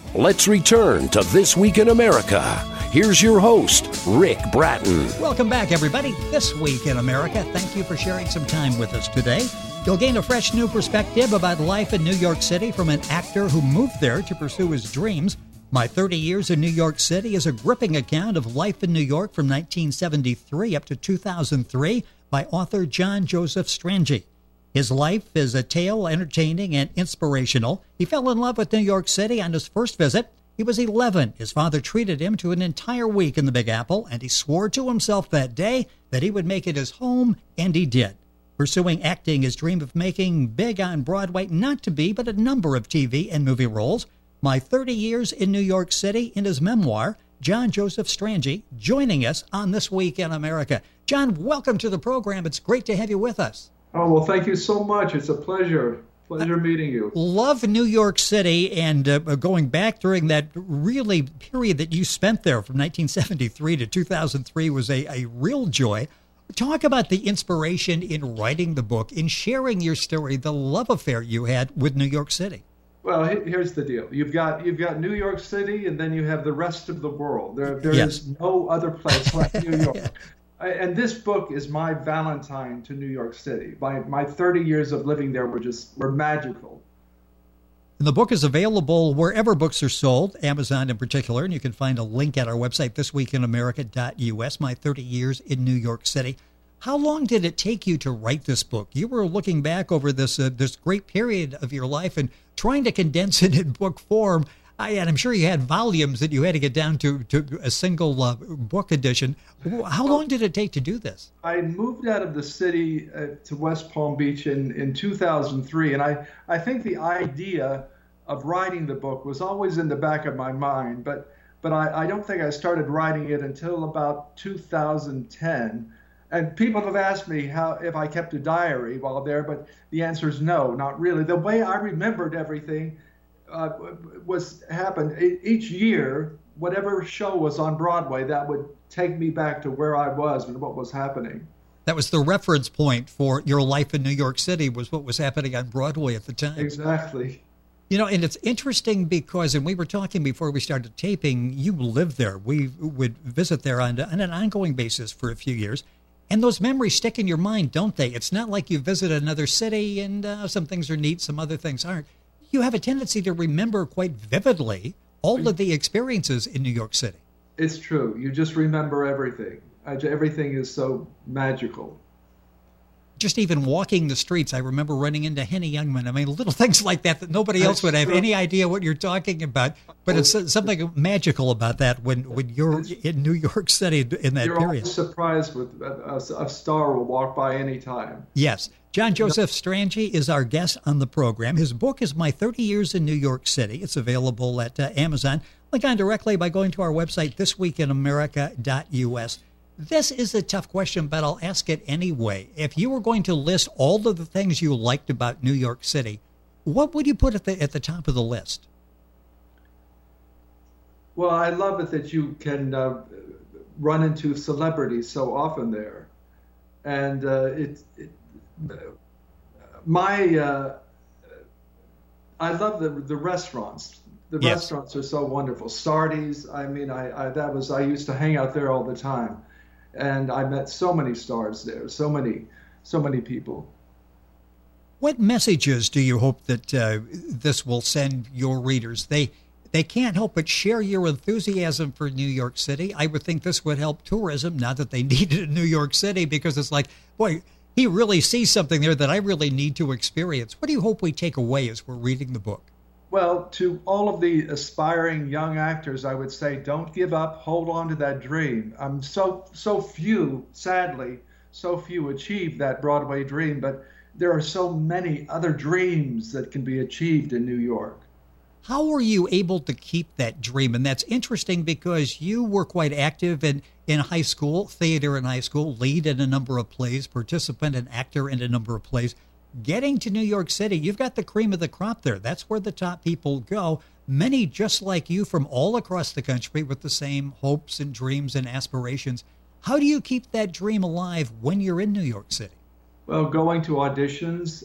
Let's return to This Week in America. Here's your host, Rick Bratton. Welcome back, everybody. This Week in America. Thank you for sharing some time with us today. You'll gain a fresh new perspective about life in New York City from an actor who moved there to pursue his dreams. My 30 Years in New York City is a gripping account of life in New York from 1973 up to 2003 by author John Joseph Strange. His life is a tale entertaining and inspirational. He fell in love with New York City on his first visit. He was 11. His father treated him to an entire week in the Big Apple, and he swore to himself that day that he would make it his home, and he did. Pursuing acting, his dream of making big on Broadway, not to be, but a number of TV and movie roles. My 30 Years in New York City in his memoir, John Joseph Strange, joining us on This Week in America. John, welcome to the program. It's great to have you with us. Oh, well, thank you so much. It's a pleasure. Pleasure meeting you. Love New York City, and going back during that really period that you spent there from 1973 to 2003 was a real joy. Talk about the inspiration in writing the book, in sharing your story, the love affair you had with New York City. Well, here's the deal. You've got New York City, and then you have the rest of the world. There Yes. is no other place like New York. And this book is my Valentine to New York City. My 30 years of living there were magical. And the book is available wherever books are sold, Amazon in particular, and you can find a link at our website, thisweekinamerica.us, My 30 Years in New York City. How long did it take you to write this book? You were looking back over this great period of your life and trying to condense it in book form. And I'm sure you had volumes that you had to get down to a single book edition. How long did it take to do this? I moved out of the city to West Palm Beach in 2003, and I think the idea of writing the book was always in the back of my mind, but I don't think I started writing it until about 2010. And people have asked me if I kept a diary while there, but the answer is no, not really. The way I remembered everything happened each year. Whatever show was on Broadway, that would take me back to where I was and what was happening. That was the reference point for your life in New York City, was what was happening on Broadway at the time. Exactly. You know, and it's interesting because, and we were talking before we started taping, you lived there. We would visit there on an ongoing basis for a few years. And those memories stick in your mind, don't they? It's not like you visit another city and some things are neat, some other things aren't. You have a tendency to remember quite vividly all of the experiences in New York City. It's true. You just remember everything. Everything is so magical. Just even walking the streets, I remember running into Henny Youngman. I mean, little things like that nobody else would have any idea what you're talking about. But it's something magical about that when you're in New York City in that period. You're always surprised with a star will walk by any time. Yes. John Joseph Strange is our guest on the program. His book is My 30 Years in New York City. It's available at Amazon. Click on directly by going to our website, thisweekinamerica.us. This is a tough question, but I'll ask it anyway. If you were going to list all of the things you liked about New York City, what would you put at the top of the list? Well, I love it that you can run into celebrities so often there. And I love the restaurants. The Yes. restaurants are so wonderful. Sardi's, I mean, I used to hang out there all the time. And I met so many stars there, so many people. What messages do you hope that this will send your readers? They can't help but share your enthusiasm for New York City. I would think this would help tourism, not that they need it in New York City, because it's like, boy, he really sees something there that I really need to experience. What do you hope we take away as we're reading the book? Well, to all of the aspiring young actors, I would say, don't give up. Hold on to that dream. So few, sadly, achieve that Broadway dream, but there are so many other dreams that can be achieved in New York. How were you able to keep that dream? And that's interesting because you were quite active in high school, theater in high school, lead in a number of plays, participant and actor in a number of plays. Getting to New York City, you've got the cream of the crop there. That's where the top people go. Many just like you from all across the country with the same hopes and dreams and aspirations. How do you keep that dream alive when you're in New York City? Well, going to auditions,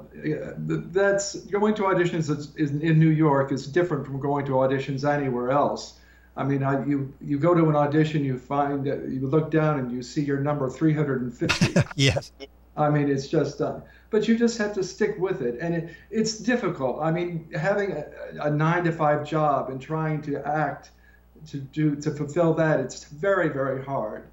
that's going to auditions is in New York is different from going to auditions anywhere else. I mean, you go to an audition, you find you look down and you see your number 350. Yes. I mean, it's just, but you just have to stick with it, and it's difficult. I mean, having a 9-to-5 job and trying to act to fulfill that, it's very, very hard.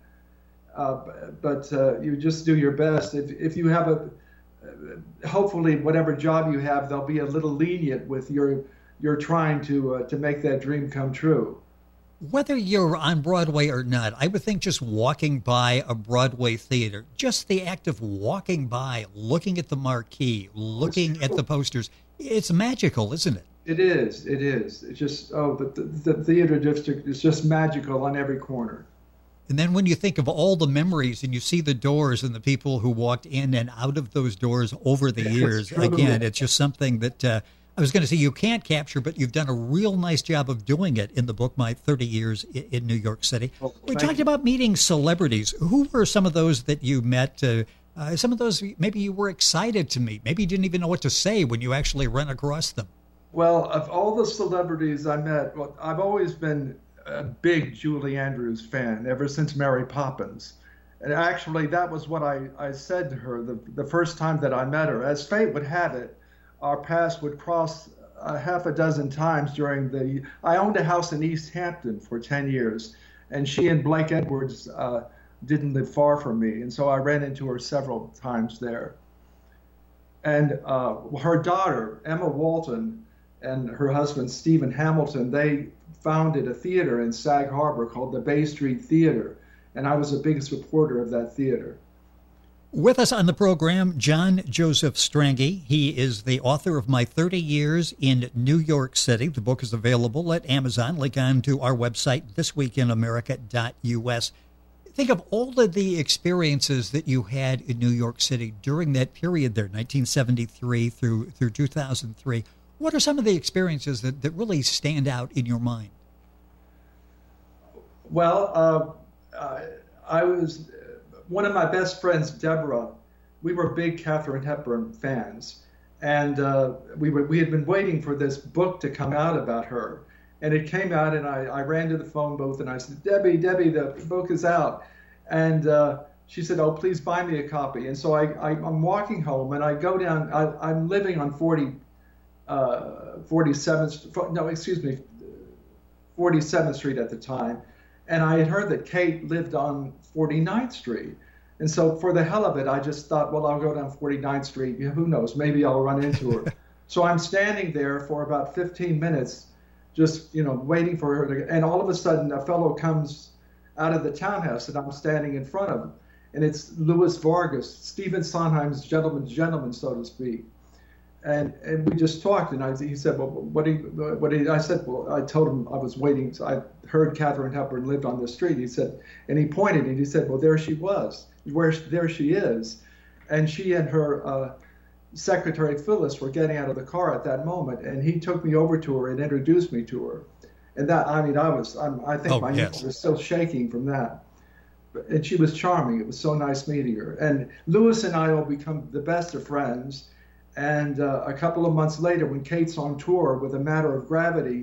But you just do your best. If you have hopefully whatever job you have, they'll be a little lenient with you're trying to make that dream come true. Whether you're on Broadway or not, I would think just walking by a Broadway theater, just the act of walking by, looking at the marquee, looking at the posters, it's magical, isn't it? It is. It is. It's just, the theater district is just magical on every corner. And then when you think of all the memories and you see the doors and the people who walked in and out of those doors over the years, again, it's just something that I was going to say you can't capture, but you've done a real nice job of doing it in the book, My 30 Years in New York City. We talked about meeting celebrities. Who were some of those that you met? Some of those maybe you were excited to meet. Maybe you didn't even know what to say when you actually ran across them. Well, of all the celebrities I met, I've always been a big Julie Andrews fan ever since Mary Poppins. And actually, that was what I said to her the first time that I met her. As fate would have it, our paths would cross a half a dozen times during I owned a house in East Hampton for 10 years, and she and Blake Edwards didn't live far from me, and so I ran into her several times there. And her daughter, Emma Walton, and her husband, Stephen Hamilton, they founded a theater in Sag Harbor called the Bay Street Theater, and I was a big supporter of that theater. With us on the program, John Joseph Strange. He is the author of My 30 Years in New York City. The book is available at Amazon. Link on to our website, thisweekinamerica.us. Think of all of the experiences that you had in New York City during that period there, 1973 through 2003. What are some of the experiences that really stand out in your mind? Well, I was... One of my best friends, Deborah, we were big Katharine Hepburn fans, and we had been waiting for this book to come out about her, and it came out, and I ran to the phone booth and I said, Debbie, the book is out, and she said, oh, please buy me a copy. And so I'm walking home, and I go down. I'm living on 47th Street at the time. And I had heard that Kate lived on 49th Street. And so for the hell of it, I just thought, well, I'll go down 49th Street. Who knows? Maybe I'll run into her. So I'm standing there for about 15 minutes, just, waiting for her to, and all of a sudden a fellow comes out of the townhouse that I'm standing in front of. And it's Louis Vargas, Stephen Sondheim's gentleman, so to speak. And we just talked, and he said, well, what do you, I said, well, I told him I was waiting. So I heard Katharine Hepburn lived on this street. He said, and he pointed, and he said, well, there she was, there she is. And she and her secretary, Phyllis, were getting out of the car at that moment, and he took me over to her and introduced me to her. And that, I think my neck was still shaking from that. And she was charming. It was so nice meeting her. And Louis and I will become the best of friends. And a couple of months later, when Kate's on tour with A Matter of Gravity,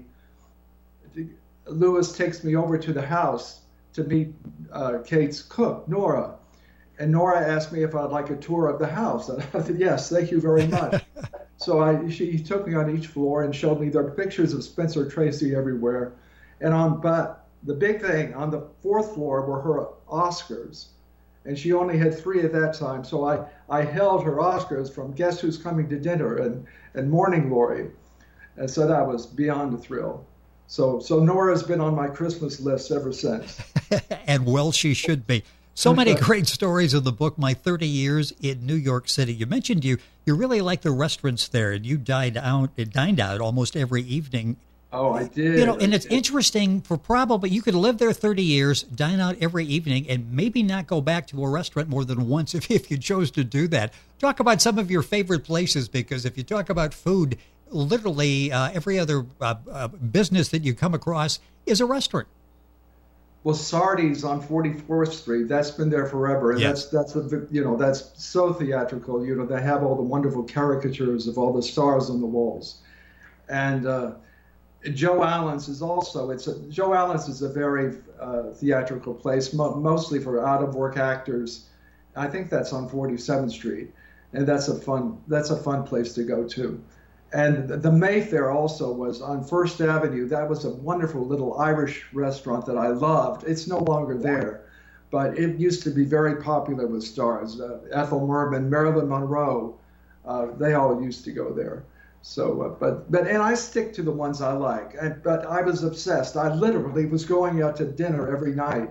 Louis takes me over to the house to meet Kate's cook, Nora. And Nora asked me if I'd like a tour of the house. And I said, yes, thank you very much. So she took me on each floor and showed me there are pictures of Spencer Tracy everywhere. But the big thing, on the fourth floor were her Oscars. And she only had 3 at that time. So I held her Oscars from Guess Who's Coming to Dinner and Morning Glory. And so that was beyond a thrill. So Nora's been on my Christmas list ever since. And well, she should be. So many great stories in the book, My 30 Years in New York City. You mentioned you really like the restaurants there, and you dined out almost every evening. Oh, I did. And it's interesting for probably, you could live there 30 years, dine out every evening, and maybe not go back to a restaurant more than once if you chose to do that. Talk about some of your favorite places, because if you talk about food, literally every other business that you come across is a restaurant. Well, Sardi's on 44th Street. That's been there forever, and Yes. that's so theatrical. They have all the wonderful caricatures of all the stars on the walls, and Joe Allen's is also. Joe Allen's is a very theatrical place, mostly for out of work actors. I think that's on 47th Street, and that's a fun place to go to. And the Mayfair also was on First Avenue. That was a wonderful little Irish restaurant that I loved. It's no longer there, but it used to be very popular with stars. Ethel Merman, Marilyn Monroe, they all used to go there. So, and I stick to the ones I like. But I was obsessed. I literally was going out to dinner every night.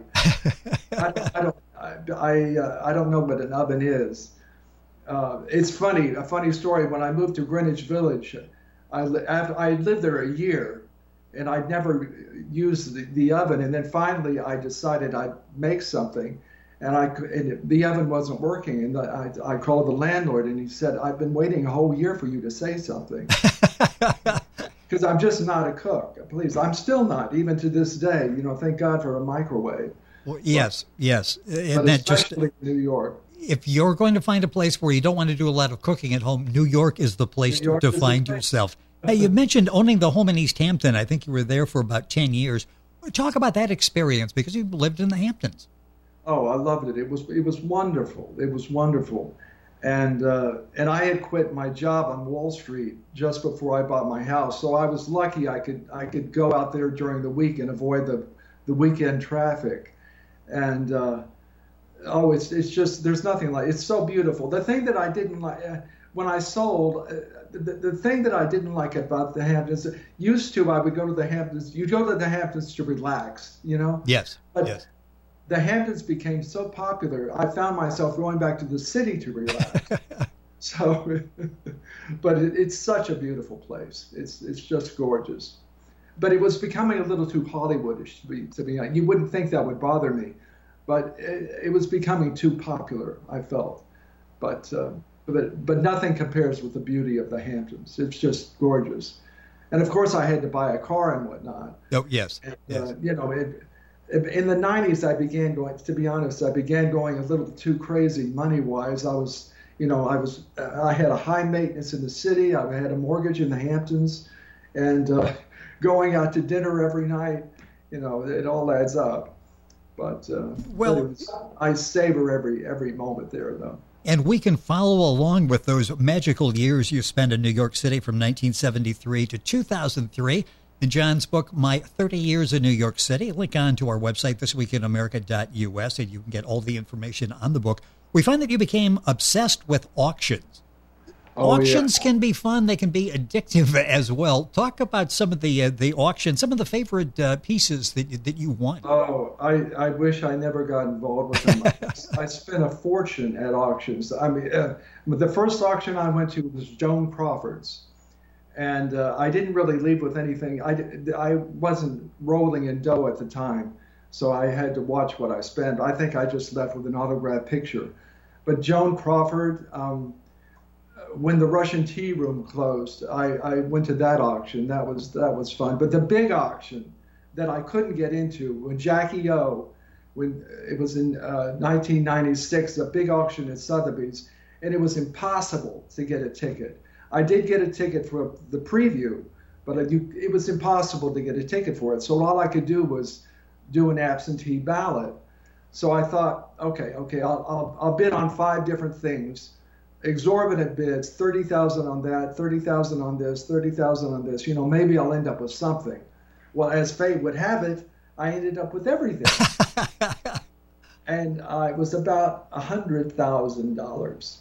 I don't know what an oven is. It's funny, a funny story. When I moved to Greenwich Village, I lived there a year, and I'd never used the oven. And then finally, I decided I'd make something, and the oven wasn't working. And I called the landlord, and he said, "I've been waiting a whole year for you to say something." Because I'm just not a cook. Please, I'm still not, even to this day. Thank God for a microwave. Well, yes. But especially New York. If you're going to find a place where you don't want to do a lot of cooking at home, New York is the place to find yourself. Hey, you mentioned owning the home in East Hampton. I think you were there for about 10 years. Talk about that experience, because you lived in the Hamptons. Oh, I loved it. It was wonderful. It was wonderful. And I had quit my job on Wall Street just before I bought my house. So I was lucky I could go out there during the week and avoid the weekend traffic. And it's just, there's nothing like, it's so beautiful. The thing that I didn't like, when I sold, the thing that I didn't like about the Hamptons, I would go to the Hamptons, you go to the Hamptons to relax, Yes, but yes. The Hamptons became so popular, I found myself going back to the city to relax. So, but it's such a beautiful place. It's just gorgeous. But it was becoming a little too Hollywoodish to be honest. You wouldn't think that would bother me, but it was becoming too popular, I felt. But nothing compares with the beauty of the Hamptons. It's just gorgeous. And of course, I had to buy a car and whatnot. Oh, yes. And, yes. In the 90s, I began going a little too crazy money-wise. I had a high maintenance in the city. I had a mortgage in the Hamptons, and going out to dinner every night, it all adds up. But I savor every moment there, though. And we can follow along with those magical years you spent in New York City from 1973 to 2003. In John's book, My 30 Years in New York City, link on to our website, thisweekinamerica.us, and you can get all the information on the book. We find that you became obsessed with auctions. Auctions can be fun. They can be addictive as well. Talk about some of the auctions, some of the favorite pieces that you won. Oh, I wish I never got involved with them. I spent a fortune at auctions. I mean, the first auction I went to was Joan Crawford's. And I didn't really leave with anything. I wasn't rolling in dough at the time, so I had to watch what I spent. I think I just left with an autographed picture. But Joan Crawford, when the Russian Tea Room closed, I went to that auction. That was fun. But the big auction that I couldn't get into, when Jackie O, when it was in 1996, a big auction at Sotheby's, and it was impossible to get a ticket. I did get a ticket for the preview, but it was impossible to get a ticket for it. So all I could do was do an absentee ballot. So I thought, okay, I'll bid on 5 different things, exorbitant bids, 30,000 on that, 30,000 on this, 30,000 on this. Maybe I'll end up with something. Well, as fate would have it, I ended up with everything, and it was about $100,000.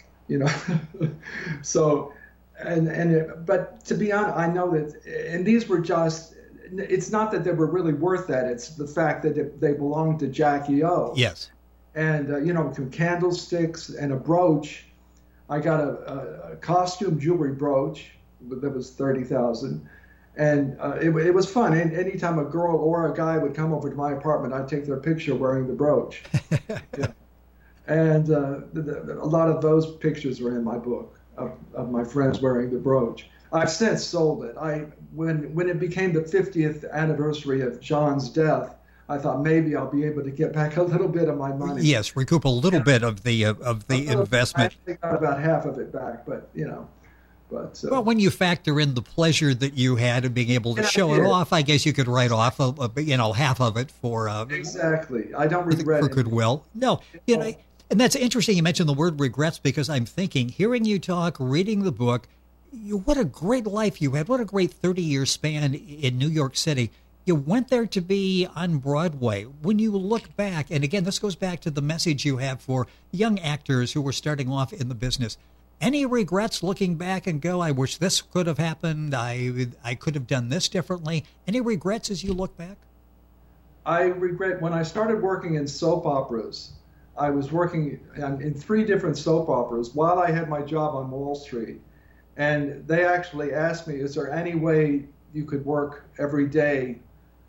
So. But to be honest, I know that, and these were just, it's not that they were really worth that. It's the fact that they belonged to Jackie O. Yes. And, some candlesticks and a brooch. I got a costume jewelry brooch that was $30,000. And it was fun. And anytime a girl or a guy would come over to my apartment, I'd take their picture wearing the brooch. Yeah. And a lot of those pictures were in my book. Of my friends wearing the brooch. I've since sold it. When it became the 50th anniversary of John's death, I thought maybe I'll be able to get back a little bit of my money. Yes, recoup a little bit of the investment. I got about half of it back, but well, when you factor in the pleasure that you had of being able to show it off, I guess you could write off half of it for exactly. I don't regret for goodwill. No, and that's interesting. You mentioned the word regrets because I'm thinking, hearing you talk, reading the book, what a great life you had. What a great 30-year span in New York City. You went there to be on Broadway. When you look back, and again, this goes back to the message you have for young actors who were starting off in the business. Any regrets looking back and go, I wish this could have happened. I could have done this differently. Any regrets as you look back? I regret when I started working in soap operas. I was working in 3 different soap operas while I had my job on Wall Street. And they actually asked me, is there any way you could work every day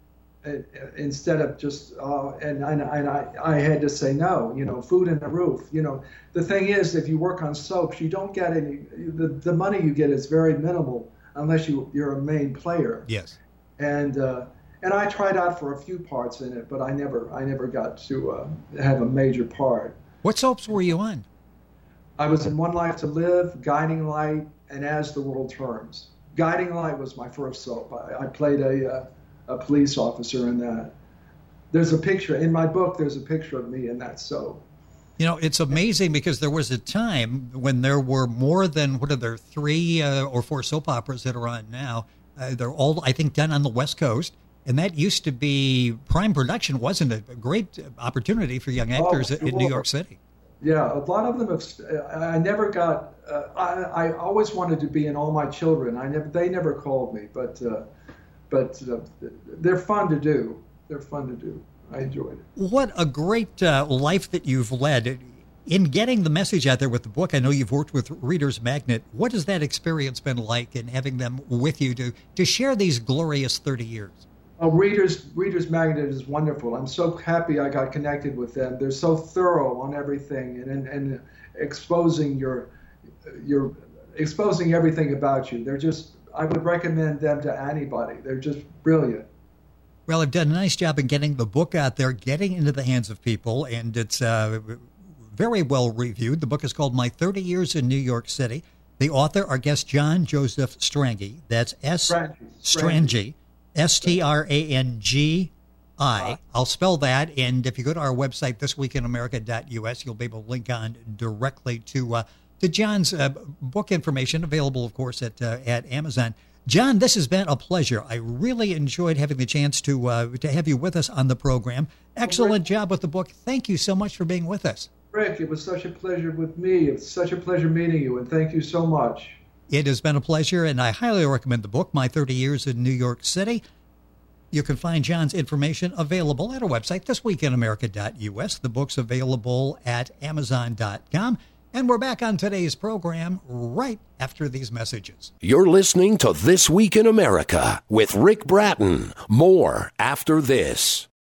instead of just, and I had to say no, food and the roof. The thing is, if you work on soaps, you don't get any, the money you get is very minimal unless you're a main player. Yes. And I tried out for a few parts in it, but I never got to have a major part. What soaps were you on? I was in One Life to Live, Guiding Light, and As the World Turns. Guiding Light was my first soap. I played a police officer in that. There's a picture in my book. There's a picture of me in that soap. It's amazing because there was a time when there were more than 3 or 4 soap operas that are on now. They're all, I think, done on the West Coast. And that used to be prime production, wasn't it? A great opportunity for young actors in New York City. Yeah, a lot of them have. I never got. I always wanted to be in All My Children. They never called me, but they're fun to do. They're fun to do. I enjoyed it. What a great life that you've led. In getting the message out there with the book, I know you've worked with Reader's Magnet. What has that experience been like in having them with you to share these glorious 30 years? Oh, Reader's Magnet is wonderful. I'm so happy I got connected with them. They're so thorough on everything and exposing exposing everything about you. They're just, I would recommend them to anybody. They're just brilliant. Well, I've done a nice job in getting the book out there, getting into the hands of people, and it's very well reviewed. The book is called My 30 Years in New York City. The author, our guest, John Joseph Strangi. That's Strangi. Strangi. I'll spell that, and if you go to our website, thisweekinamerica.us, you'll be able to link on directly to John's book information, available, of course, at Amazon. John, this has been a pleasure. I really enjoyed having the chance to have you with us on the program. Excellent job with the book. Thank you so much for being with us. Rick, it was such a pleasure with me. It's such a pleasure meeting you, and thank you so much. It has been a pleasure, and I highly recommend the book, My 30 Years in New York City. You can find John's information available at our website, thisweekinamerica.us. The book's available at Amazon.com. And we're back on today's program right after these messages. You're listening to This Week in America with Rick Bratton. More after this.